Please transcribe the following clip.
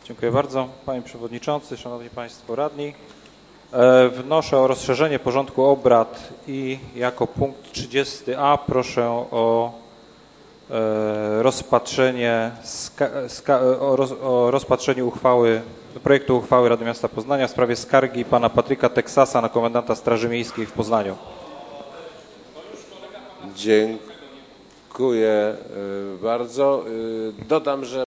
Dziękuję bardzo. Panie Przewodniczący, Szanowni Państwo Radni. Wnoszę o rozszerzenie porządku obrad i jako punkt 30a proszę o rozpatrzenie projektu uchwały Rady Miasta Poznania w sprawie skargi pana Patryka Teksasa na komendanta Straży Miejskiej w Poznaniu. Dziękuję bardzo. Dodam, że